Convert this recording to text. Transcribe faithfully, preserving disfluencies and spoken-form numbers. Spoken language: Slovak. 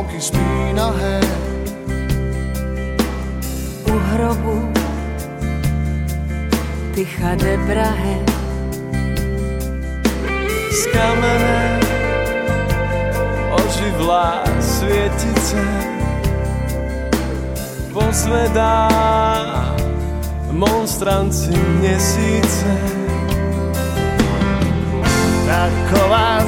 holky spí nahé. U hrobu Tycha de Brahe. Z kamenné oživlá svietice pozvedá monstranci měsíce. Taková